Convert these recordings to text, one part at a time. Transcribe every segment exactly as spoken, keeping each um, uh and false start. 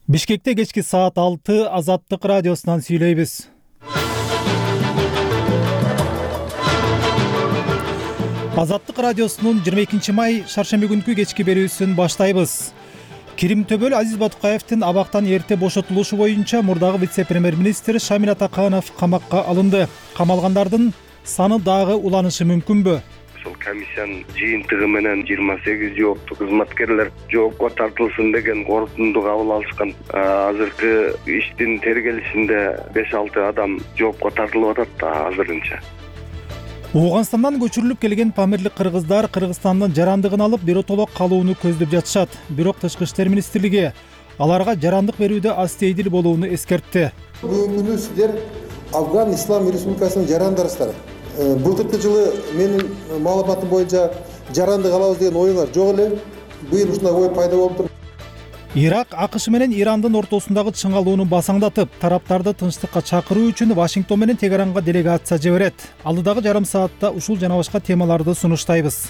Бишкекте кечки саат алты Азаттык радиосунан сүйлөйбүз. Азаттык радиосунун жыйырма экинчи май шаршемби күнкү кечки берүүсүн баштайбыз. Кирим Төбөл Азиз Батукаевдин абактан эрте бошотулушу боюнча мурдагы вице-премьер-министр Шамил Атаканов камакка алынды. Камалгандардын саны дагы уланышы мүмкүнбү? Ошол комиссиянын жыйынтыгы менен жыйырма сегиз жооптуу кызматкерлер жоопко тартылсын деген корутунду кабыл алышкан. Азыркы иштин тергелишинде беш алты адам жоопко тартылып атат азырынча. Ооганстандан көчүрүлүп келген памирлик кыргыздар Кыргызстандын жарандыгын алып биротолок калууну көздөп жатышат. Бирок Тышкы иштер министрлиги аларга жарандык берүүдө астейдил болууну эскертти. Бүгүнкү күнү сиздер Афган Ислам Республикасынын жарандарысыздар. Былтыркы жылы менин маалыматым боюнча жарандык алабыз деген оюңар жок эле. Быйыл ушундай ой пайда болуптур. Ирак АКШ менен Ирандын ортосундагы чыңалууну басаңдатып, тараптарды тынчтыкка чакыруу үчүн Вашингтон менен Тегеранга делегация жиберет. Алдыдагы жарым саатта ушул жана башка темаларды сунуштайбыз.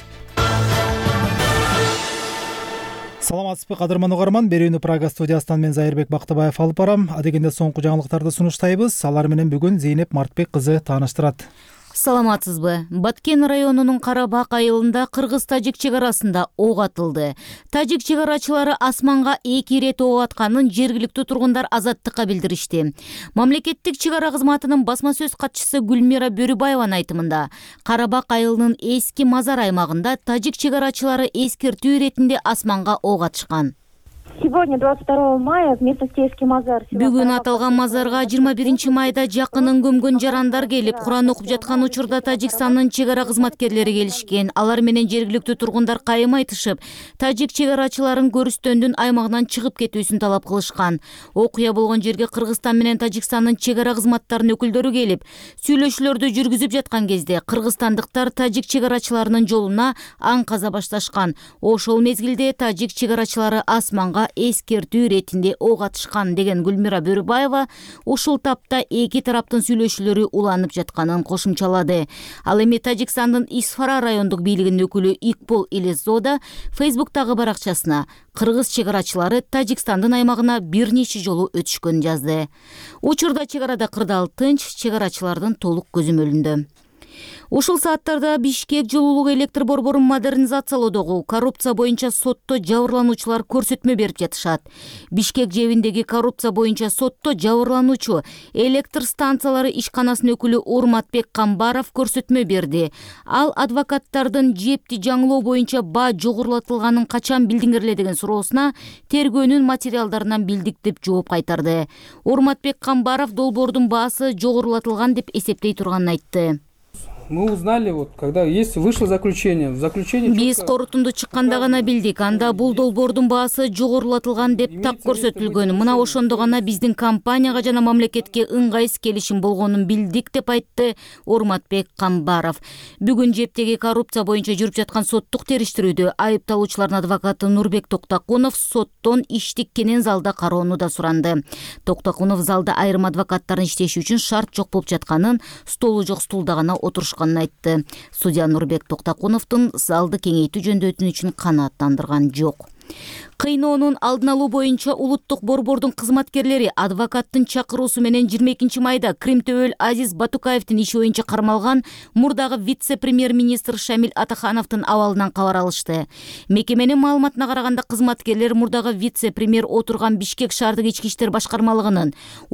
Саламатсызбы кадырман угарман, берүүнү Прага студиясынан мен Зайырбек Бактыбаев алып барам. Адегенде соңку жаңылыктарды сунуштайбыз. Алар менен бүгүн Зейнеп Мартбек кызы тааныштырат. Саламатсызбы. Баткен районунун Карабак айылында кыргыз-тажик чек арасында ок атылды. Тажик чек-арачылары асманга эки ирет ок атканын жергиликтүү тургундар Азаттыкка билдиришти. Мамлекеттик чек-ара кызматынын басма сөз катчысы Гүлмира Бөрүбаеванын айтымында, Карабак айылынын эски мазар аймагында тажик чек-арачылары эскертүү иретинде асманга ок атышкан. Сегодня, двадцать второго мая, в местности Эски Мазар. Бүгүн аталган мазарга жыйырма биринчи майда жакынын көмгөн жарандар келип, Куран окуп жаткан учурда Тажикстандын чек-ара кызматкерлери келишкен. Алар менен жергиликтүү тургундар кайым айтышып, тажик чек-арачыларын көрүстөндүн аймагынан чыгып кетүүсүн талап кылышкан. Окуя болгон жерге Кыргызстан менен Тажикстандын чек-ара кызматтарынын өкүлдөрү келип, сүйлөшүүлөрдү жүргүзүп жаткан кезде кыргызстандыктар тажик чек-арачыларынын жолуна аң каза башташкан. Ошол мезгилде тажик чек-арачылары асманга эскертүү иретинде ок атышкан деген Гүлмира Бөрүбаева ушул тапта эки тараптын сүйлөшүүлөрү уланып жатканын кошумчалады. Ал эми Тажикстандын Исфара райондук бийлигинин өкүлү Икбол Илесзода Фейсбуктагы баракчасына кыргыз чек-арачылары Тажикстандын аймагына бир нече жолу өтүшкөнүн жазды. Учурда чек-арада кырдаал тынч, чек-арачылардын толук көзөмөлүндө. Ушул сааттарда Бишкек жылуулук электр борборун модернизациялоодогу коррупция боюнча сотто жабырлануучулар көрсөтмө берип жатышат. Бишкек жебиндеги коррупция боюнча сотто жабырлануучу электр станциялары ишканасынын өкүлү Урматбек Камбаров көрсөтмө берди. Ал адвокаттардын жепти жаңылоо боюнча баа жогорулатылганын качан билдиңер эле деген суроосуна тергөөнүн материалдарынан билдик деп жооп кайтарды. Урматбек Камбаров долбоордун баасы жогорулатылган деп эсептей турганын айтты. Мы узнали, вот, когда есть вышло заключение. В заключении Биз корутунду чыкканда гана билдик. Анда бул долбоордун баасы жогорулатылган деп так көрсөтүлгөн. Мына ошондо гана биздин компанияга жана мамлекетке ыңгайсыз келишим болгонун билдик деп айтты Урматбек Камбаров. Бүгүн жептеги коррупция боюнча жүрүп жаткан соттук териштирүүдө айыпталуучулардын адвокаты Нурбек Токтакунов соттон иштик кенен залда кароону да суранды. Токтакунов залда айрым адвокаттардын иштеши үчүн шарт жок болуп жатканын, столу жок стулда гана отуруш айтты. Судья Нурбек Токтакуновдун залды кеңейтүү жөндөтүнү үчүн канааттандырган жок. Кыйноонун алдын алуу боюнча улуттук борбордун кызматкерлери адвокаттын чакыруусу менен жыйырма экинчи майда Кирим Төбөл Азиз Батукаевдин иши боюнча кармалган мурдагы вице-премьер-министр Шамил Атакановдун абалынан кабар алышты. Мекеменин маалыматына караганда кызматкерлер мурдагы вице-премьер отурган Бишкек шаардык ички иштер башкармалыгынын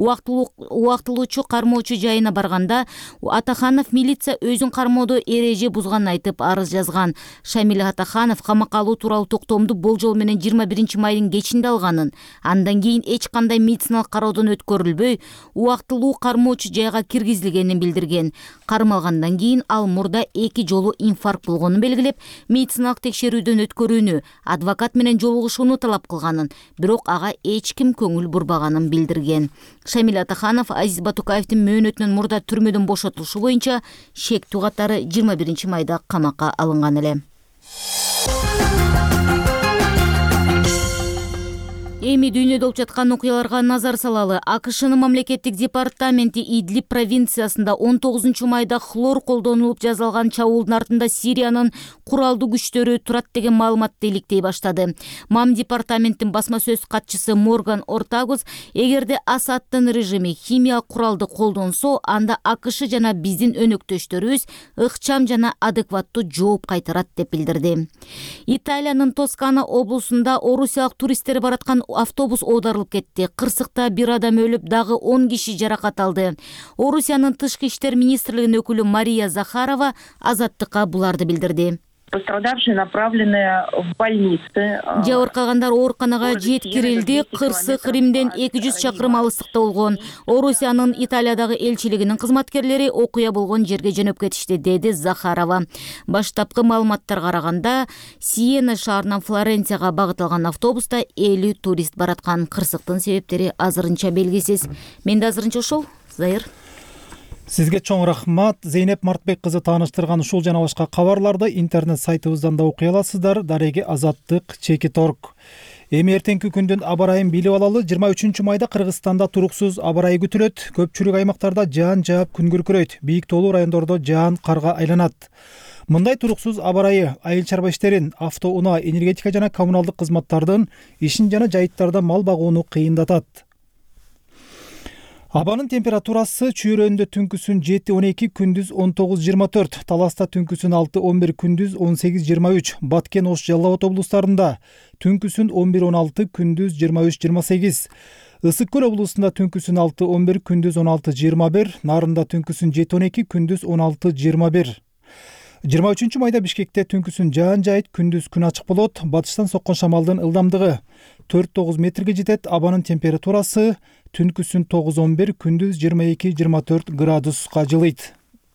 убактылуучу кармоочу жайына барганда Атаханов милиция өзүн кармоодо эреже бузганын айтып арыз жазган. Шамил Атаханов камакка алуу тууралуу токтомду болжол менен жыйырма биринчи майдын кечинде алганын, андан кийин эч кандай медициналык кароодон өткөрүлбөй, убактылуу кармоочу жайга киргизилгенин билдирген. Кармалгандан кийин ал мурда эки жолу инфаркт болгонун белгилеп, медициналык текшерүүдөн өткөрүүнү, адвокат менен жолугушууну талап кылганын, бирок ага эч ким көңүл бурбаганын билдирген. Шамил Атаханов Азиз Батукаевдин мөөнөтүнөн мурда түрмөдөн бошотулушу боюнча шектүү катары жыйырма биринчи майда камакка алынган эле. Эми дүйнөдө болуп жаткан окуяларга назар салалы. АКШнын мамлекеттик департаменти Идлиб провинциясында он тогузунчу майда хлор колдонулуп жасалган чабуулдун артында Сириянын куралдуу күчтөрү турат деген маалыматты иликтей баштады. МАМ департаменттин басма сөз катчысы Морган Ортагус эгерде Асаддын режими химия куралды колдонсо, анда АКШ жана биздин өнөктөштөрүбүз ыкчам жана адекваттуу жооп кайтарат деп билдирди. Италиянын Тоскана облусунда орусиялык туристтер бараткан автобус оодарылып кетти. Кырсыкта бир адам өлүп, дагы он киши жаракат алды. Орусиянын тышкы иштер министрлигинин өкүлү Мария Захарова Азаттыкка буларды билдирди. Пострадавшие направлены в больницы. Жабыркагандар ооруканага жеткирилди. Кырсык Римден эки жүз чакырым алыстыкта болгон. Орусиянын Италиядагы элчилигинин кызматкерлери окуя болгон жерге жөнөп кетишти, деди Захарова. Баштапкы маалыматтарга караганда, Сиена шаарынан Флоренцияга багыт алган автобуста элүү турист бараткан. Кырсыктын себептери азырынча белгисиз. Менде азырынча ошол. Зайыр. Сизге чоң рахмат. Зейнеп Мартбек кызы тааныштырган ушул жана башка кабарларды интернет сайтыбыздан да окуй аласыздар. Дареги Азаттык чеки торг. Эми эртеңки күндүн аба ырайын билип алалы. жыйырма үчүнчү майда Кыргызстанда туруксуз аба ырайы күтүлөт. Көпчүлүк аймактарда жаан жаап күн күркүрөйт. Бийик тоолуу райондордо жаан карга айланат. Мындай туруксуз аба ырайы айыл чарба иштерин, автоунаа, энергетика жана коммуналдык кызматтардын ишин жана жайыттарда мал багууну кыйындатат. Абанын температурасы Чүйрөндө түнкүсүн жети он эки, күндүз он тогуз жыйырма төрт, Таласта түнкүсүн алты он бир, күндүз он сегиз жыйырма үч, Баткен, Ош, Жалал Абад облустарында түнкүсүн он бир он алты, күндүз жыйырма үч жыйырма сегиз, Ысык Көл облусунда түнкүсүн алты он бир, күндүз он алты жыйырма бир, Нарында түнкүсүн жети он эки, күндүз он алты жыйырма бир. жыйырма үчүнчү майда Бишкекте түнкүсүн жаан жайыт, күндүз күн ачык болот. Батыштан соккон шамалдын ылдамдыгы төрт тогуз метрге жетет. Абанын температурасы түнкүсүн тогуз он бир, күндүз жыйырма эки жыйырма төрт градуска жылыйт.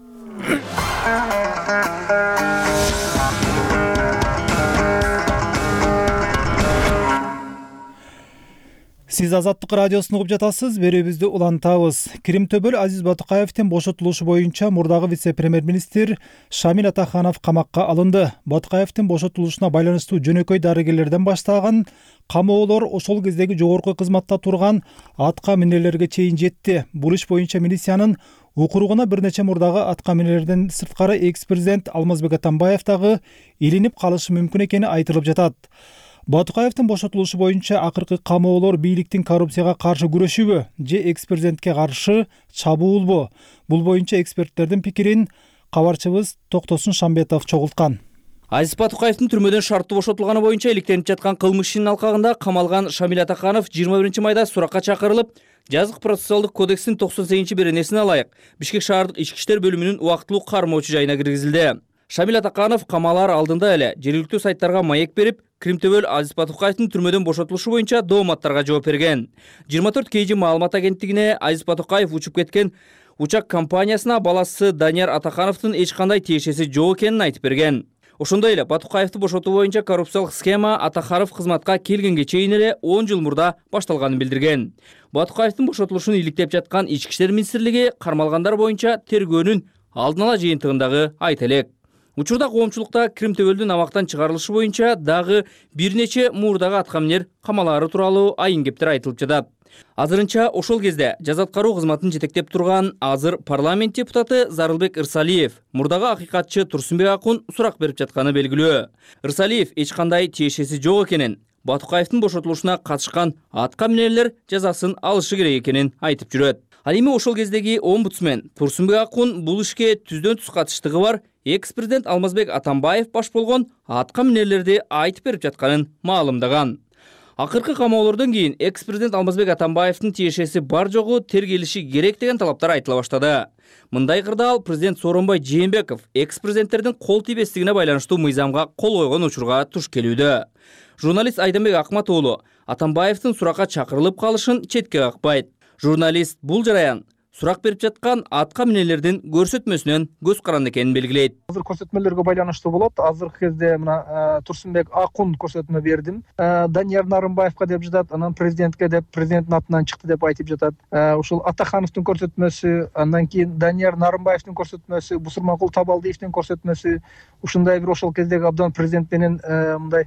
Сиз Азаттык радиосун угуп жатасыз. Берүүбүздү улантабыз. Кирим Төбөл Азиз Батукаевдин бошотулушу боюнча мурдагы вице-премьер-министр Шамил Атаханов камакка алынды. Батукаевдин бошотулушуна байланыштуу жөнөкөй дарыгерлерден баштаган камоолор ошол кездеги жогорку кызматта турган атка минерлерге чейин жетти. Бул иш боюнча милициянын укуругуна бир нече мурдагы атка минерлерден сырткары экс-президент Алмазбек Атамбаев дагы илинип калышы мүмкүн экени айтылып жатат. Батукаевдин бошотулушу боюнча акыркы камоолор бийликтин коррупцияга каршы күрөшүүбү же экс-президентке каршы чабуулбу? Бул боюнча эксперттердин пикирин кабарчыбыз Токтосун Шамбетов чогулткан. Азиз Батукаевдин түрмөдөн шарттуу бошотулганы боюнча иликтенип жаткан кылмыш ишинин алкагында камалган Шамил Атаханов жыйырма биринчи майда суракка чакырылып, жазык процессуалдык кодекстин токсон сегизинчи беренесине ылайык Бишкек шаардык ички иштер бөлүмүнүн убактылуу кармоочу жайына киргизилди. Шамил Атаханов камалар алдында эле жергиликтүү сайттарга маек берип, Кирим Төбөл Азиз Батукаевдин түрмөдөн бошотулушу боюнча дооматтарга жооп берген. жыйырма төрт кей жи маалымат агенттигине Азиз Батукаев учуп кеткен учак компаниясына баласы Данияр Атахановдун эч кандай тиешеси жок экенин айтып берген. Ошондой эле Батукаевди бошотуу боюнча коррупциялык схема Атаханов кызматка келгенге чейин эле он жыл мурда башталганын билдирген. Батукаевдин бошотулушун иликтеп жаткан Ички иштер министрлиги кармалгандар боюнча тергөөнүн алдын ала жыйынтыгындагы айта элек. Учурда коомчулукта Кирим Төбөлдүн абактан чыгарылышы боюнча дагы бир нече мурдагы аткаминер камалары тууралуу айын кептер айтылып жатат. Азырынча ошол кезде жаза аткаруу кызматын жетектеп турган азыр парламент депутаты Зарылбек Ырсалиев мурдагы акыйкатчы Турсунбек Акун сурак берип жатканы белгилүү. Ырсалиев эч кандай тиешеси жок экенин, Батукаевдин бошотулушуна катышкан атка минерлер жазасын алышы керек экенин айтып жүрөт. Ал эми ошол кездеги омбудсмен Турсунбек Акун бул ишке түздөн түз катыштыгы бар экс-президент Алмазбек Атамбаев баш болгон атка минерлерди айтып берип жатканын маалымдаган. Акыркы камоолордон кийин экс-президент Алмазбек Атамбаевдин тиешеси бар жогу тергелиши керек деген талаптар айтыла баштады. Мындай кырдаал президент Сооронбай Жээнбеков экс-президенттердин кол тийбестигине байланыштуу мыйзамга кол койгон учурга туш келүүдө. Журналист Айданбек Акмат уулу Атамбаевдин суракка чакырылып калышын четке какпайт. Журналист бул жараян сурак берип жаткан атка минерлердин көрсөтмөсүнөн көз каранды экенин белгилейт. Азыр көрсөтмөлөргө байланыштуу болот. Азыркы кезде мына Турсунбек Акун көрсөтмө бердим. Данияр Нарымбаевка деп жатат, анан президентке деп президенттин атынан чыкты деп айтып жатат. Ушул Атахановдун көрсөтмөсү, андан кийин Данияр Нарымбаевдин көрсөтмөсү, Бусурманкул Табалдиевдин көрсөтмөсү, ушундай бир ошол кездеги абдан президент менен мындай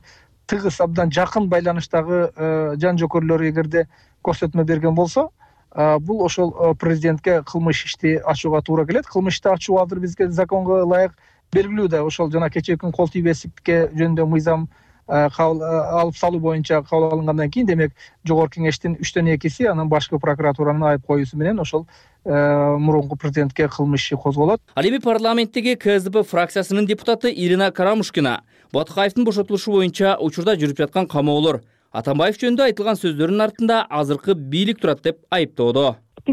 тыгыз абдан жакын байланыштагы жан жокерлөр эгерде көрсөтмө берген болсо, бул ошол президентке кылмыш ишти ачууга туура келет. Кылмыш ишти ачуу азыр бизге законго ылайык белгилүү да. Ошол жана кечээ күн кол тийбестикке жөнүндө мыйзам алып салуу боюнча кабыл алынгандан кийин, демек жогорку кеңештин үчтөн экиси анан башкы прокуратуранын айып коюусу менен ошол мурунку президентке кылмыш иши козголот. Ал эми парламенттеги КСДП фракциясынын депутаты Ирина Карамушкина Батукаевдин бошотулушу боюнча учурда жүрүп жаткан камоолор Атамбаев жөнүндө айтылган сөздөрүнүн артында азыркы бийлик турат деп айыптоодо.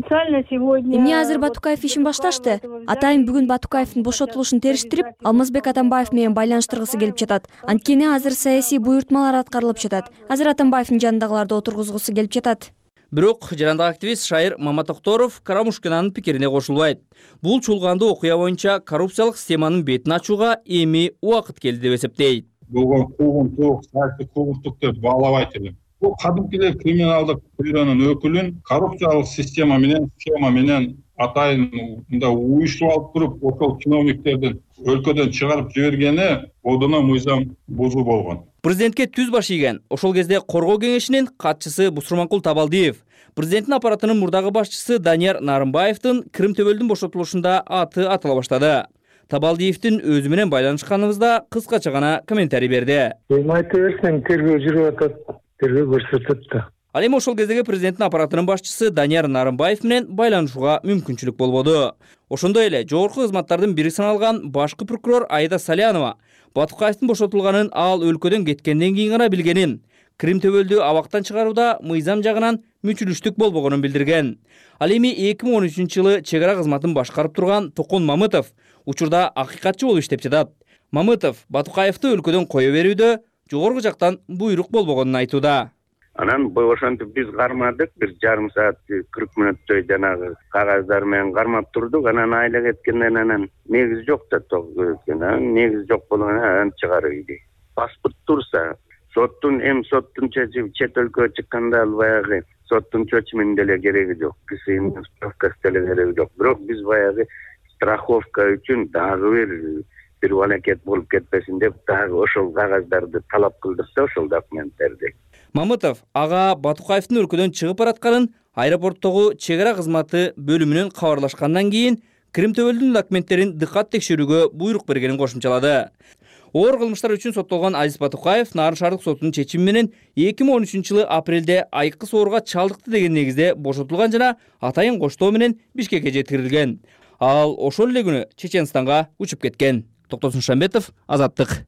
Эмне азыр Батукаев ишин башташты? Атайын бүгүн Батукаевдин бошотулушун териштирип, Алмазбек Атамбаев менен байланыштыргысы келип жатат. Анткени азыр саясий буйртмалар аткарылып жатат. Азыр Атамбаевдин жанындагыларды отургузгусу келип жатат. Бирок жарандык активист Шайыр Маматокторов Карамушкинанын пикирине кошулбайт. Бул чуулгандуу окуя боюнча коррупциялык системанын бетин ачууга эми убакыт келди деп эсептейт. Болгон куугунтук, саясий куугунтук деп баалабайт элем. Бул кадимки эле криминалдык бюронун өкүлүн коррупциялык система менен, схема менен атайын мындай уюштуруп алып туруп, ошол чиновниктердин өлкөдөн чыгарып жибергени одуна мыйзам бузуу болгон. Президентке түз баш ийген ошол кезде коргоо кеңешинин катчысы Бусурманкул Табалдиев, президенттин аппаратынын мурдагы башчысы Данияр Нарымбаевдин Крым төбөлдүн бошотулушунда аты атыла баштады. Табалдиевдин өзү менен байланышканыбызда кыскача гана комментарий берди. Эми айта берсең, тергөө жүрүп атат, тергөө көрсөтөт да. Ал эми ошол кездеги президенттин аппаратынын башчысы Данияр Нарымбаев менен байланышууга мүмкүнчүлүк болбоду. Ошондой эле жогорку кызматтардын бири саналган башкы прокурор Айда Салянова Батукаевдин бошотулганын ал өлкөдөн кеткенден кийин гана билгенин, Крым төбөлдү абактан чыгарууда мыйзам жагынан мүчүлүштүк болбогонун билдирген. Ал эми эки миң он үчүнчү жылы чек ара кызматын башкарып турган Токон Мамытов учурда акыйкатчы болуп иштеп жатат. Мамытов Батукаевди өлкөдөн кое берүүдө жогорку жактан буйрук болбогонун айтууда. Анан ошентип биз кармадык, бир жарым саат кырк мүнөттөй жанагы кагаздар менен кармап турдук. Анан айла кеткенден анан негиз жок да анан негиз жок болгондон чыгарып ийди. Паспорт турса, соттун эм соттун чечими чет өлкөгө чыкканда ал баягы соттун чечиминин деле кереги жок. Кисимдин справкасы деле кереги жок. Бирок биз баягы страховка үчүн дагы бир бир балакет болуп кетпесин деп дагы ошол кагаздарды талап кылдырса, ошол документтерди. Мамытов ага Батукаевдин өлкөдөн чыгып баратканын аэропорттогу чек ара кызматы бөлүмүнөн кабарлашкандан кийин Крым төбөлдүн документтерин дыкат текшерүүгө буйрук бергенин кошумчалады. Оор кылмыштар үчүн соттолгон Азиз Батукаев Нарын шаардык сотунун чечими менен эки миң он үчүнчү жылы апрелде айкы соорго чалдыкты деген негизде бошотулган жана атайын коштоо менен Бишкекке жеткирилген. Ал ошол эле күнү Чеченстанга учуп кеткен. Токтосун Шамбетов, Азаттык.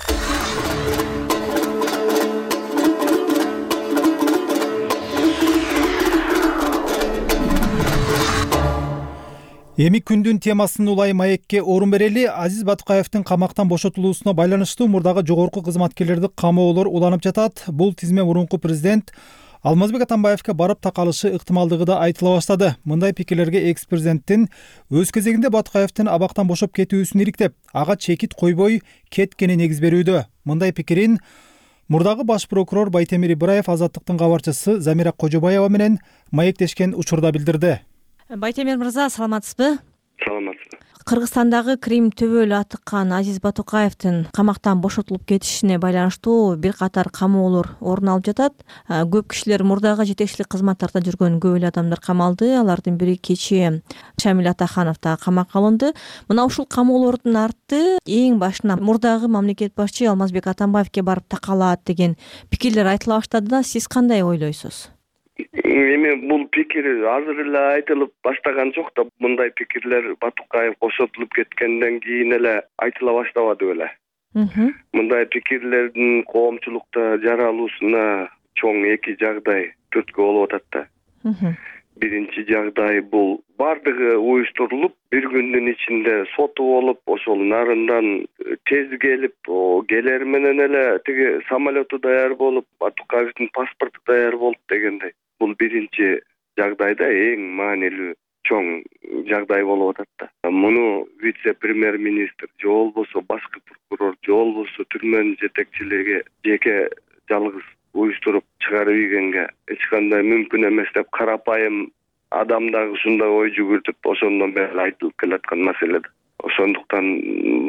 Эми күндүн темасын улай маекке орун берели. Азиз Батукаевдин камактан бошотулуусуна байланыштуу мурдагы жогорку кызматкерлерди камоолор уланып жатат. Бул тизме мурунку президент Алмазбек Атамбаевге барып такалышы ыктымалдыгы да айтыла баштады. Мындай пикирлерге экс-президенттин өз кезегинде Батукаевдин абактан бошоп кетүүсүн иликтеп, ага чекит койбой кеткени негиз берүүдө. Мындай пикирин мурдагы баш прокурор Байтемир Ибраев Азаттыктын кабарчысы Замира Кожобаева менен маектешкен учурда билдирди. Байтемир мырза, саламатсызбы? Саламатсызбы. Кыргызстандагы Крым төбөлү атыккан Азиз Батукаевдин камактан бошотулуп кетишине байланыштуу бир катар камоолор орун алып жатат. Көп кишилер мурдагы жетекчилик кызматтарда жүргөн көп эле адамдар камалды. Алардын бири кечээ Шамил Атаханов да камакка алынды. Мына ушул камоолордун арты эң башынан мурдагы мамлекет башчы Алмазбек Атамбаевге барып такалат деген пикирлер айтыла баштады да, сиз кандай ойлойсуз? Эми бул пикир азыр эле айтылып баштаган жок да, мындай пикирлер Батукаев бошотулуп кеткенден кийин эле айтыла баштабады беле. Мындай пикирлердин коомчулукта жаралуусуна чоң эки жагдай түрткү болуп атат да. Биринчи жагдай бул бардыгы уюштурулуп, бир күндүн ичинде соту болуп, ошол нарындан тез келип, келер менен эле тиги самолету даяр болуп, Батукаевдин паспорту даяр болуп дегендей. Бул биринчи жагдайда эң маанилүү чоң жагдай болуп атат да. Муну вице-премьер-министр же болбосо башкы прокурор же болбосо түрмөнүн жетекчилиги жеке жалгыз уюштуруп чыгарып ийгенге эч кандай мүмкүн эмес деп карапайым адам дагы ушундай ой жүгүртүп ошондон бери айтылып келаткан маселе. Ошондуктан бул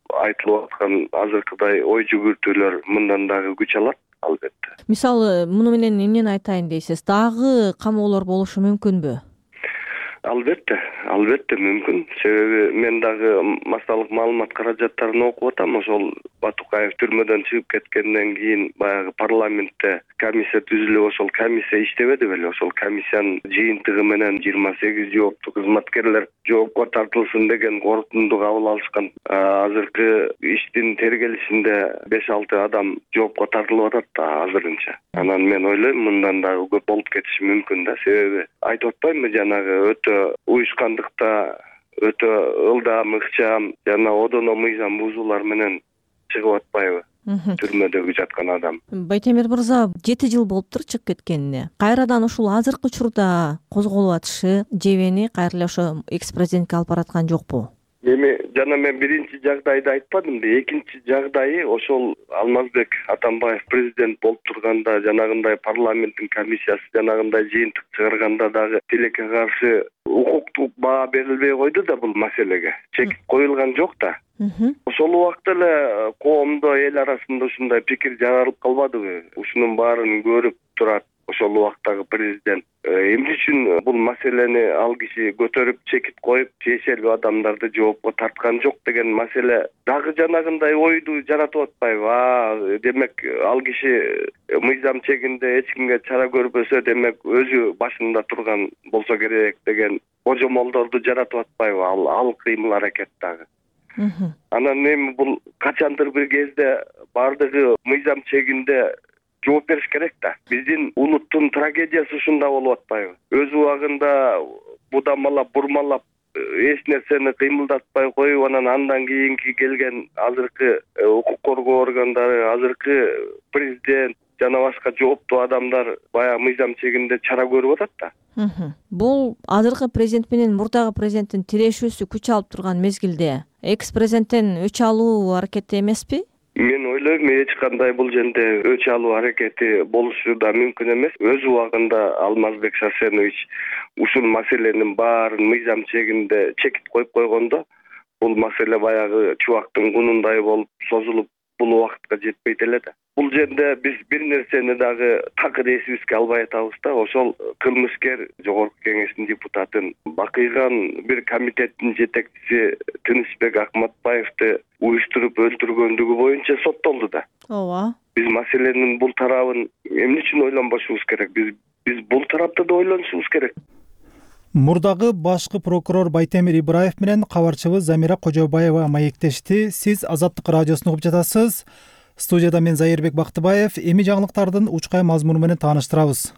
айтылып аткан азыркыдай ой жүгүртүүлөр мындан дагы күч алат албетте. Мисалы муну менен эмнени айтайын дейсиз? Дагы камоолор болушу мүмкүнбү? Албетте, албетте мүмкүн. Себеби мен дагы массалык маалымат каражаттарын окуп атам. Ошол Батукаев түрмөдөн чыгып кеткенден кийин баягы парламентте комиссия түзүлүп, ошол комиссия иштебеди беле. Ошол комиссиянын жыйынтыгы менен жыйырма сегиз жооптуу кызматкерлер жоопко тартылсын деген корутунду кабыл алышкан. Азыркы иштин тергелишинде беш алты адам жоопко тартылып атат да азырынча. Анан мен ойлойм мындан дагы көп болуп кетиши мүмкүн да. Себеби айтып атпаймынбы жанагы өтө уюшкандыкта өтө ылдам, ыкчам жана одоно мыйзам бузуулар менен чыгып атпайбы түрмөдөгү жаткан адам. Байтемир мырза, жети жыл болуптур чыгып кеткенине. Кайрадан ушул азыркы учурда козголуп атышы жебени кайра эле ошо экс-президентке алып бараткан жокпу? Эми жана мен биринчи жагдайды айтпадымбы, экинчи жагдайы ошол Алмазбек Атамбаев президент болуп турганда жанагындай парламенттин комиссиясы жанагындай жыйынтык чыгарганда дагы тилекке каршы укуктук баа берилбей койду да бул маселеге. Чекит коюлган жок да. Ошол убакта эле коомдо, эл арасында ушундай пикир жаралып калбадыбы? Ушунун баарын көрүп турат ошол убактагы президент эмне үчүн бул маселени ал киши көтөрүп чекит коюп тиешелүү адамдарды жоопко тарткан жок деген маселе дагы жанагындай ойду жаратып атпайбы? А демек ал киши мыйзам чегинде эч кимге чара көрбөсө, демек өзү башында турган болсо керек деген божомолдорду жаратып атпайбы ал ал кыймыл аракет дагы? Анан эми бул качандыр бир кезде бардыгы мыйзам чегинде жооп бериш керек да. Биздин улуттун трагедиясы ушунда болуп атпайбы? Өз убагында будамалап, бурмалап, эч нерсени кыймылдатпай коюп, анан андан кийинки келген азыркы укук коргоо органдары, азыркы президент жана башка жооптуу адамдар баягы мыйзам чегинде чара көрүп атат да. Бул азыркы президент менен мурдагы президенттин тирешүүсү күч алып турган мезгилде экс-президенттен өч алуу аракети эмеспи? Мен ойлойм, эч кандай бул жерде өч алуу аракети болушу да мүмкүн эмес. Өз убагында Алмазбек Шаршенович ушул маселенин баарын мыйзам чегинде чекит коюп койгондо, бул маселе баягы чубактын кунундай болуп созулуп бул убакытка жетпейт эле да. Бул жерде биз бир нерсени дагы такыр эсибизге албай атабыз да. Ошол кылмышкер Жогорку Кеңештин депутатын Бакыйган бир комитеттин жетекчиси Тынычбек Акматбаевди уюштуруп өлтүргөндүгү боюнча соттолду да. Ооба. Биз маселенин бул тарабын эмне үчүн ойлонбошубуз керек? Биз биз бул тарапты да ойлонушубуз керек. Мурдагы башкы прокурор Байтемир Ибраев менен кабарчыбыз Замира Кожобаева маектешти. Сиз Азаттык радиосун угуп жатасыз. Студияда мен Зайырбек Бактыбаев. Эми жаңылыктардын учкай мазмуну менен тааныштырабыз.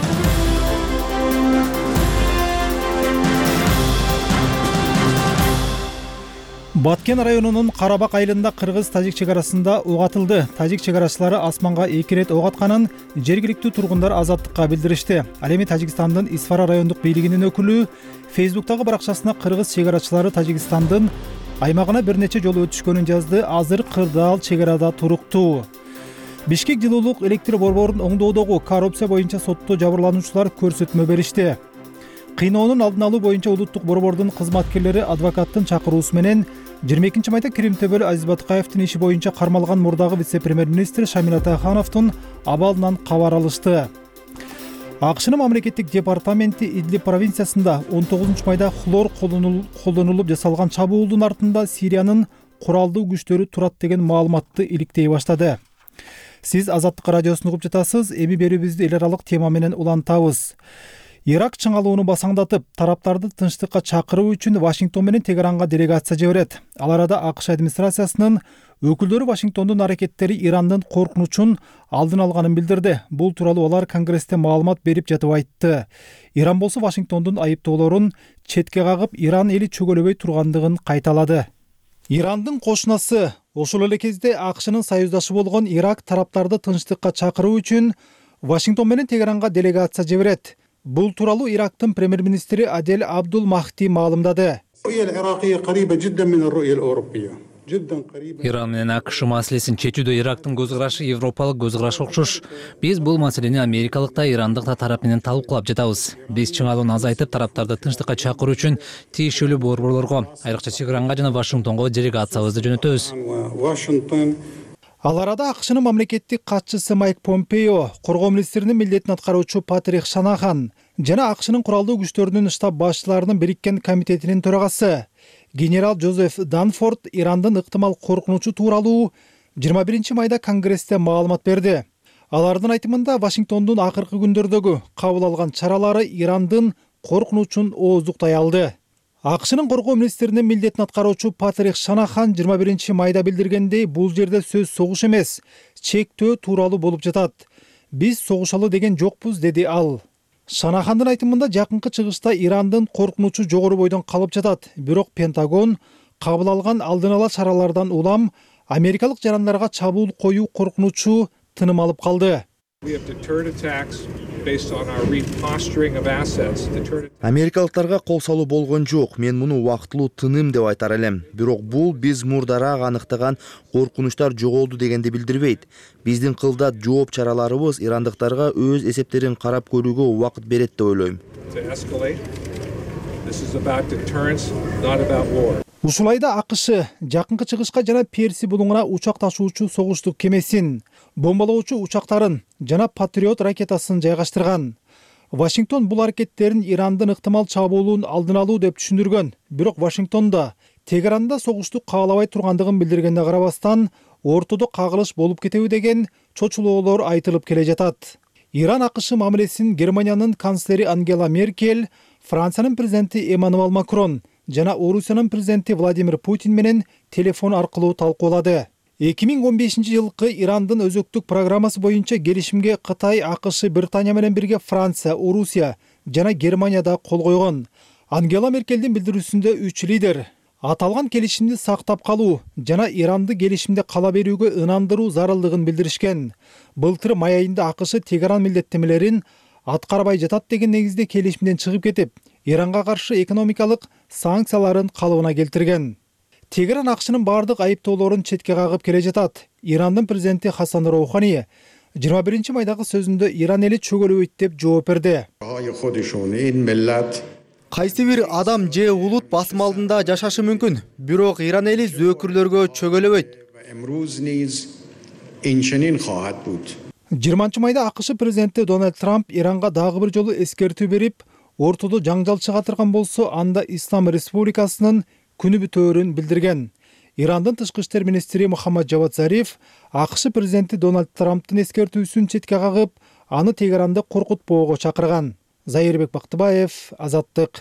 Баткен районунун Карабак айылында кыргыз-тажик чек арасында ок атылды. Тажик чек-арачылары асманга эки ирет ок атканын жергиликтүү тургундар Азаттыкка билдиришти. Ал эми Тажикстандын Исфара райондук бийлигинин өкүлү Фейсбуктагы баракчасына кыргыз чек-арачылары Тажикстандын аймагына бир нече жолу өтүшкөнүн жазды. Азыр кырдаал чек арада туруктуу. Бишкек жылуулук электр борборунун оңдоодогу коррупция боюнча сотто жабырлануучулар көрсөтмө беришти. Кыйноонун алдын алуу боюнча улуттук борбордун кызматкерлери адвокаттын чакыруусу менен жыйырма экинчи майда Крим Төбөл Азиз Батукаевдин иши боюнча кармалган мурдагы вице-премьер-министр Шамил Атахановдун абалынан кабар алышты. АКШнын мамлекеттик департаменти Идлиб провинциясында он тогузунчу майда хлор колдонулуп жасалган чабуулдун артында Сириянын куралдуу күчтөрү турат деген маалыматты иликтей баштады. Сиз Азаттык радиосун угуп жатасыз. Эми берүүбүздү эл аралык тема менен улантабыз. Ирак чыңалууну басаңдатып, тараптарды тынчтыкка чакыруу үчүн Вашингтон менен Тегеранга делегация жиберет. Ал арада АКШ администрациясынын өкүлдөрү Вашингтондун аракеттери Ирандын коркунучун алдын алганын билдирди. Бул тууралуу алар Конгрессте маалымат берип жатып айтты. Иран болсо Вашингтондун айыптоолорун четке кагып, Иран эли чөгөлөбөй тургандыгын кайталады. Ирандын кошунасы ошол эле кезде АКШнын союздашы болгон Ирак тараптарды тынчтыкка чакыруу үчүн Вашингтон менен Тегеранга делегация жиберет. Бул тууралуу Ирактын премьер-министри Адель Абдул Махди маалымдады. Иран менен АКШ маселесин чечүүдө Ирактын көз карашы европалык көз караш окшош. Биз бул маселени америкалык да, ирандык да тарап менен талкуулап жатабыз. Биз чыңалууну азайтып, тараптарды тынчтыкка чакыруу үчүн тийиштүү борборлорго, айрыкча Тегеранга жана Вашингтонго делегациябызды жөнөтөбүз. Ал арада АКШнын мамлекеттик катчысы Майк Помпео, коргоо министринин милдетин аткаруучу Патрик Шанахан жана АКШнын куралдуу күчтөрүнүн штаб башчыларынын бириккен комитетинин төрагасы генерал Джозеф Данфорд Ирандын ыктымал коркунучу тууралуу жыйырма биринчи майда Конгрессте маалымат берди. Алардын айтымында Вашингтондун акыркы күндөрдөгү кабыл алган чаралары Ирандын коркунучун ооздуктай алды. АКШнын коргоо министринин милдетин аткаруучу Патрик Шанахан жыйырма биринчи майда билдиргендей, бул жерде сөз согуш эмес, чектөө тууралуу болуп жатат. Биз согушалы деген жокпуз, деди ал. Шанахандын айтымында жакынкы чыгышта Ирандын коркунучу жогору бойдон калып жатат. Бирок Пентагон кабыл алган алдын ала чаралардан улам америкалык жарандарга чабуул коюу коркунучу тыным алып калды. Америкалыктарга кол салуу болгон жок. Мен муну убактылуу тыным деп айтар элем. Бирок бул биз мурдараак аныктаган коркунучтар жоголду дегенди билдирбейт. Биздин кылдат жооп чараларыбыз ирандыктарга өз эсептерин карап көрүүгө убакыт берет деп ойлойм. Ушулайда АКШ жакынкы чыгышка жана Перси булуңуна учак ташуучу согуштук кемесин, бомбалоочу учактарын жана Патриот ракетасын жайгаштырган. Вашингтон бул аракеттерин Ирандын ыктымал чабуулун алдын алуу деп түшүндүргөн. Бирок Вашингтонда Тегеранда согушту каалабай тургандыгын билдиргенге карабастан, ортодо кагылыш болуп кетеби деген чочулоолор айтылып келе жатат. Иран АКШ мамилесин Германиянын канцлери Ангела Меркель, Франциянын президенти Эммануэл Макрон жана Орусиянын президенти Владимир Путин менен телефон аркылуу талкуулады. эки миң он бешинчи жылкы Ирандын өзөктүк программасы боюнча келишимге Кытай, АКШ, Британия менен бирге Франция, Орусия жана Германияда кол койгон. Ангела Меркелдин билдирүүсүндө үч лидер аталган келишимди сактап калуу жана Иранды келишимде кала берүүгө ынандыруу зарылдыгын билдиришкен. Былтыр май айында АКШ Тегеран милдеттемелерин аткарбай жатат деген негизде келишимден чыгып кетип, Иранга каршы экономикалык санкцияларын калыбына келтирген. Тегеран АКШнын бардык айыптоолорун четке кагып келе жатат. Ирандын президенти Хасан Роухани жыйырма биринчи майдагы сөзүндө Иран эли чөгөлөбөйт деп жооп берди. Кайсы бир адам же улут басым алдында жашашы мүмкүн, бирок Иран эли зөөкүрлөргө чөгөлөбөйт. жыйырманчы майда АКШ президенти Дональд Трамп Иранга дагы бир жолу эскертүү берип, ортодо жаңжал чыгатырган болсо, анда Ислам Республикасынын күнү бүтөөрүн билдирген. Ирандын тышкы иштер министри Мухаммад Джавад Зариф АКШ президенти Дональд Трамптын эскертүүсүн четке кагып, аны Тегеранды коркутпоого чакырган. Зайырбек Бактыбаев, Азаттык.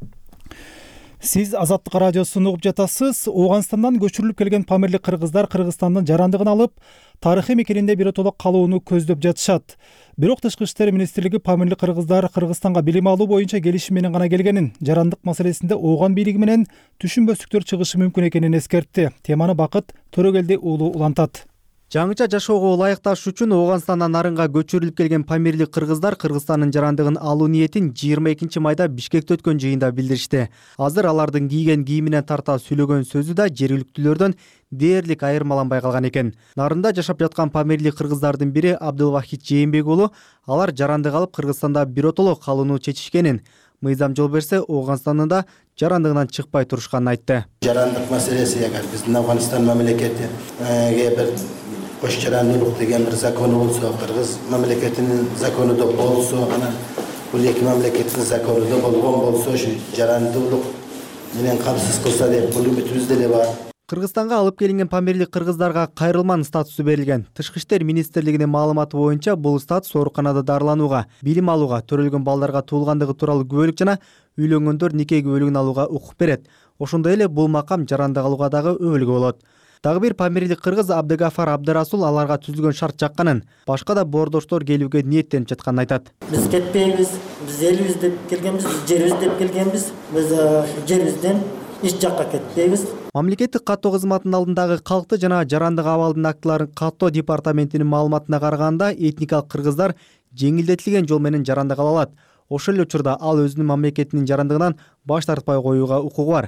Сиз Азаттык радиосун угуп жатасыз. Ооганстандан көчүрүлүп келген памирлик кыргыздар Кыргызстандын жарандыгын алып, тарыхый мекенинде биротоло калууну көздөп жатышат. Бирок тышкы иштер министрлиги памирлик кыргыздар Кыргызстанга билим алуу боюнча келишим менен гана келгенин, жарандык маселесинде ооган бийлиги менен түшүнбөстүктөр чыгышы мүмкүн экенин эскертти. Теманы Бакыт Төрөгелди уулу улантат. Жаңыча жашоого ылайыкташ үчүн Ооганстандан нарынга көчүрүлүп келген памирлик кыргыздар Кыргызстандын жарандыгын алуу ниетин жыйырма экинчи майда Бишкекте өткөн жыйында билдиришти. Азыр алардын кийген кийимине тарта сүйлөгөн сөзү да жергиликтүүлөрдөн дээрлик айырмаланбай калган экен. Нарында жашап жаткан памирлик кыргыздардын бири Абдылвахит Жээнбек уулу алар жарандык алып Кыргызстанда биротоло калууну чечишкенин, мыйзам жол берсе Ооганстандын да жарандыгынан чыкпай турушканын айтты. Жарандык маселеси эгер биздин Афганистан мамлекети бир Кош жарандуулук деген бир закону болсо, Кыргыз мамлекетинин закону да болсо, анан бул эки мамлекеттин закону да болгон болсо, ушу жарандуулук менен камсыз кылса деп бул үмүтүбүз деле бар. Кыргызстанга алып келинген памирлик кыргыздарга кайрылман статусу берилген. Тышкы иштер министрлигинин маалыматы боюнча бул статус ооруканада дарыланууга, билим алууга, төрөлгөн балдарга туулгандыгы тууралуу күбөлүк жана үйлөнгөндөр нике күбөлүгүн алууга укук берет. Ошондой эле бул макам жарандык алууга дагы өбөлгө болот. Дагы бир памирлик кыргыз Абдыгафар Абдырасул аларга түзүлгөн шарт жакканын, башка да боордоштор келүүгө ниеттенип жатканын айтат. Биз кетпейбиз, биз элибиз деп келгенбиз, жерибиз деп келгенбиз. Биз жерибизден эч жакка кетпейбиз. Мамлекеттик каттоо кызматынын алдындагы калкты жана жарандык абалдын актыларын каттоо департаментинин маалыматына караганда, этникалык кыргыздар жеңилдетилген жол менен жарандык ала алат. Ошол эле учурда ал өзүнүн мамлекетинин жарандыгынан баш тартпай коюуга укугу бар.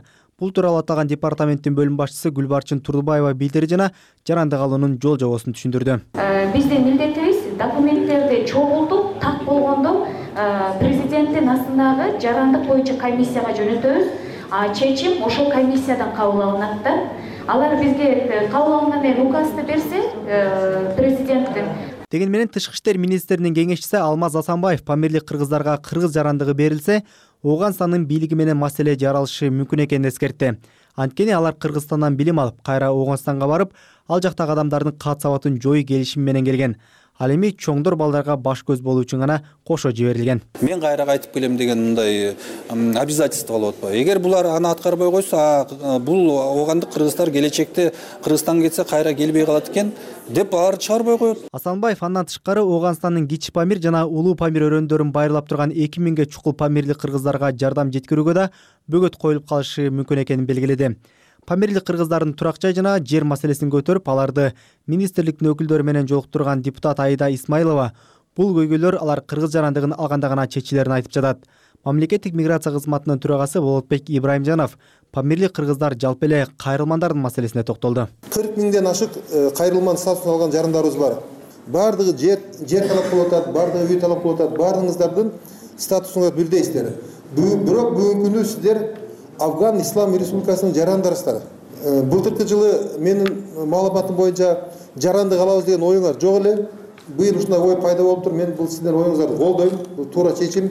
Бул тууралуу аталган департаменттин бөлүм башчысы Гүлбарчын Турдубаева билдирди жана жарандык алуунун жол жобосун түшүндүрдү. Биздин милдетибиз документтерди чогултуп, так болгондо президенттин астындагы жарандык боюнча комиссияга жөнөтөбүз. Чечим ошол комиссиядан кабыл алынат да. Алар бизге кабыл алынган указды берсе, президенттин. Деген менен Тышкы иштер министринин кеңешчиси Алмаз Асанбаев памирлик кыргыздарга кыргыз жарандыгы берилсе, Ооганстандын бийлиги менен маселе жаралышы мүмкүн экенин эскертти. Анткени алар Кыргызстандан билим алып, кайра Ооганстанга барып, ал жактагы адамдардын кат сабатын жою келишими менен келген. Ал эми чоңдор балдарга баш көз болуу үчүн гана кошо жиберилген. Мен кайра кайтып келем деген мындай обязательство болуп атпайбы? Эгер булар аны аткарбай койсо, бул оогандык кыргыздар келечекте Кыргызстанга кетсе кайра келбей калат экен деп алар чыгарбай коет. Асанбаев андан тышкары Ооганстандын Кичи Памир жана Улуу Памир өрөөндөрүн байырлап турган эки миңге чукул памирлик кыргыздарга жардам жеткирүүгө да бөгөт коюлуп калышы мүмкүн экенин белгиледи. Памирлик кыргыздардын турак жай жана жер маселесин көтөрүп, аларды министрликтин өкүлдөрү менен жолуктурган депутат Айда Исмаилова бул көйгөйлөр алар кыргыз жарандыгын алганда гана чечилерин айтып жатат. Мамлекеттик миграция кызматынын төрагасы Болотбек Ибраимжанов памирлик кыргыздар жалпы эле кайрылмандардын маселесине токтолду. кырк миңден ашык кайрылман статусун алган жарандарыбыз бар. Бардыгы жер жер талап кылып атат, бардыгы үй талап кылып атат. Бардыгыңыздардын статусуңар бирдейсиздер. Бирок бүгүнкү күндө сиздер Афган Ислам Республикасынын жарандарысыздар. Былтыркы жылы менин маалыматым боюнча жарандык алабыз деген оюңар жок эле. Быйыл ушундай ой пайда болуптур. Мен бул сиздердин оюңуздарды колдойм. Бул туура чечим.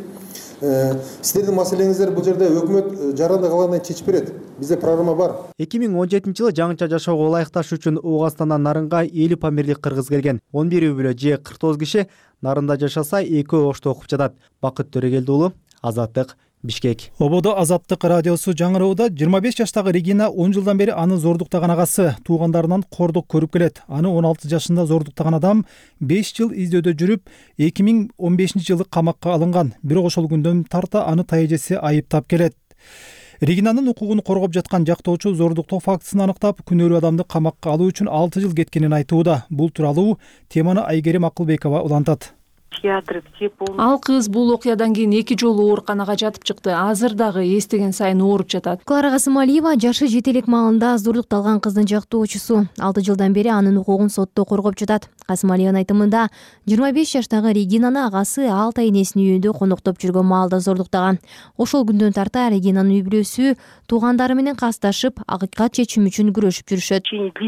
Сиздердин маселеңиздер бул жерде өкмөт жарандык алгандан чечип берет. Бизде программа бар. эки миң он жетинчи жылы жаңыча жашоого ылайыкташуу үчүн Ооганстандан Нарынга элүү памирлик кыргыз келген. он бир үй бүлө же кырк тогуз киши Нарында жашаса, экөө Ошто окуп жатат. Бакыт Төрөгелди уулу, Азаттык, Бишкек. Ободо Азаттык радиосу жаңыроодо жыйырма беш жаштагы Регина он жылдан бери аны зордуктаган агасы туугандарынан кордук көрүп келет. Аны он алты жашында зордуктаган адам беш жыл издөөдө жүрүп, эки миң он бешинчи жылы камакка алынган. Бирок ошол күндөн тарта аны тайэжеси айыптап келет. Регинанын укугун коргоп жаткан жактоочу зордуктоо фактысын аныктап, күнөөлүү адамды камакка алуу үчүн алты жыл кеткенин айтууда. Бул тууралуу теманы Айгерим Акылбекова улантат. Ал кыз бул окуядан кийин эки жолу ооруканага жатып чыкты. Азыр дагы эстеген сайын ооруп жатат. Клара Касымалиева жашы жете элек маалында зордукталган кыздын жактоочусу. алты жылдан бери анын укугун сотто коргоп жатат. Касымалиеванын айтымында жыйырма беш жаштагы Регинаны агасы Алтай энесинин үйүндө коноктоп жүргөн маалда зордуктаган. Ошол күндөн тарта Регинанын үй бүлөсү туугандары менен касташып, акыйкат чечими үчүн күрөшүп жүрүшөт.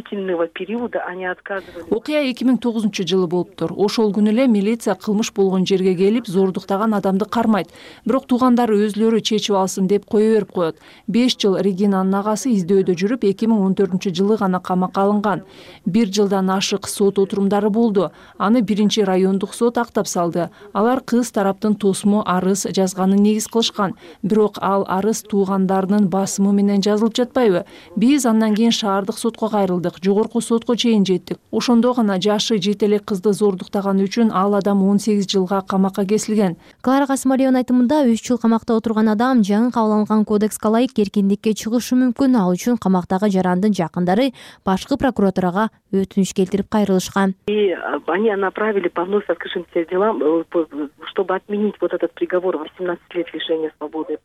Окуя эки миң тогузунчу жылы болуптур. Ошол күнү эле милиция кылмыш болгон жерге келип, зордуктаган адамды кармайт. Бирок туугандары өзлөрү чечип алсын деп кое берип коет. беш жыл Регинанын агасы издөөдө жүрүп, эки миң он төртүнчү жылы гана камакка алынган. бир жылдан ашык сот отурумдары болду. Аны биринчи райондук сот актап салды. Алар кыз тараптын тосмо арыз жазганын негиз кылышкан. Бирок ал арыз туугандарынын басымы менен жазылып жатпайбы? Биз андан кийин шаардык сотко кайрылдык, жогорку сотко чейин жеттик. Ошондо гана жашы жете элек кызды зордуктаганы үчүн ал адам он сегиз жылга камакка кесилген. Клара Касымалиеванын айтымында үч жыл камакта отурган адам жаңы кабыл алынган кодекске ылайык эркиндикке чыгышы мүмкүн. Ал үчүн камактагы жарандын жакындары башкы прокуратурага өтүнүч келтирип кайрылышкан. И они направили по вновь открывшимся делам, чтобы отменить вот этот приговор восемнадцать лет лишения свободы.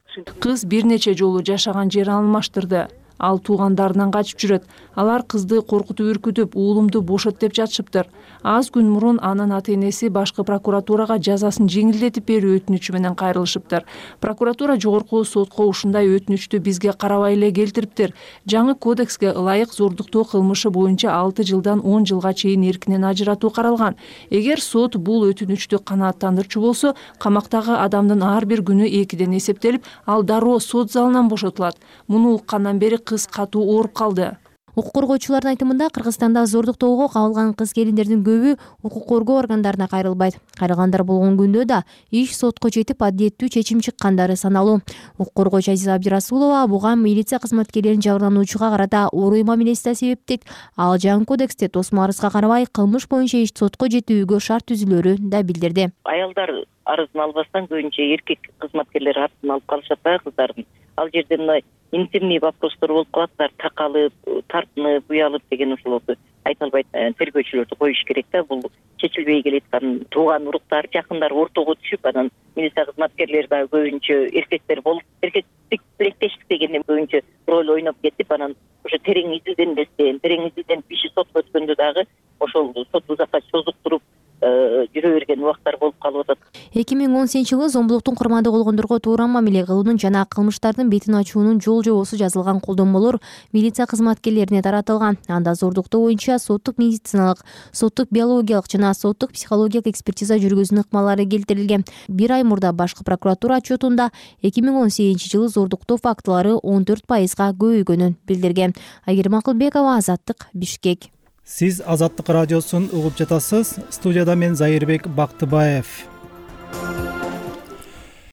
Кыз бир нече жолу жашаган жерин алмаштырды. Ал туугандарынан качып жүрөт. Алар кызды коркутуп үркүтүп, уулумду бошот деп жатышыптыр. Аз күн мурун анын ата-энеси башкы прокуратурага жазасын жеңилдетип берүү өтүнүчү менен кайрылышыптыр. Прокуратура жогорку сотко ушундай өтүнүчтү бизге карабай эле келтириптир. Жаңы кодекске ылайык зордуктоо кылмышы боюнча алты жылдан он жылга чейин эркинен ажыратуу каралган. Эгер сот бул өтүнүчтү канааттандырчу болсо, камактагы адамдын ар бир күнү экиден эсептелип, ал дароо сот залынан бошотулат. Муну уккандан бери кыз катуу ооруп калды. Укук коргоочулардын айтымында Кыргызстанда зордуктоого кабылган кыз келиндердин көбү укук коргоо органдарына кайрылбайт. Кайрылгандар болгон күндө да иш сотко жетип адилеттүү чечим чыккандары саналуу. Укук коргоочу Азиза Абдирасулова буга милиция кызматкерлерин жабырлануучуга карата орой мамилеси да себептик. Ал жаңы кодексте тосмо арызга карабай кылмыш боюнча иш сотко жетүүгө шарт түзүлөрүн да билдирди. Аялдар арызын албастан көбүнчө эркек кызматкерлер арызын алып калышат да кыздардын. Ал жерде мына интимный вопростор болуп калат, такалып, тартынып, уялып деген ошолорду айта албайт тергөөчүлөрдү коюш керек да. Бул чечилбей келаткан тууган уруктар, жакындар ортого түшүп, анан милиция кызматкерлери дагы көбүнчө эркектер болуп, эркектик тилектештик дегенде көбүнчө роль ойноп кетип анан ошо терең изилденбестен терең изилденип иши сотко өткөндө дагы ошол сот узакка созуктуруп жүрө берген убактар болуп калып атат. эки миң он сегизинчи жылы зомбулуктун курмандуу болгондорго туура мамиле кылуунун жана кылмыштардын бетин ачуунун жол жобосу жазылган колдонмолор милиция кызматкерлерине таратылган. Анда зордуктоо боюнча соттук медициналык, соттук биологиялык жана соттук психологиялык экспертиза жүргүзүүнүн ыкмалары келтирилген. Бир ай мурда башкы прокуратура отчетунда эки миң он сегизинчи жылы зордуктоо фактылары он төрт пайызга көбөйгөнүн билдирген. Айгерим Акылбекова, Азаттык, Бишкек. Сиз Азаттык радиосун угуп жатасыз. Студияда мен Зайырбек Бактыбаев.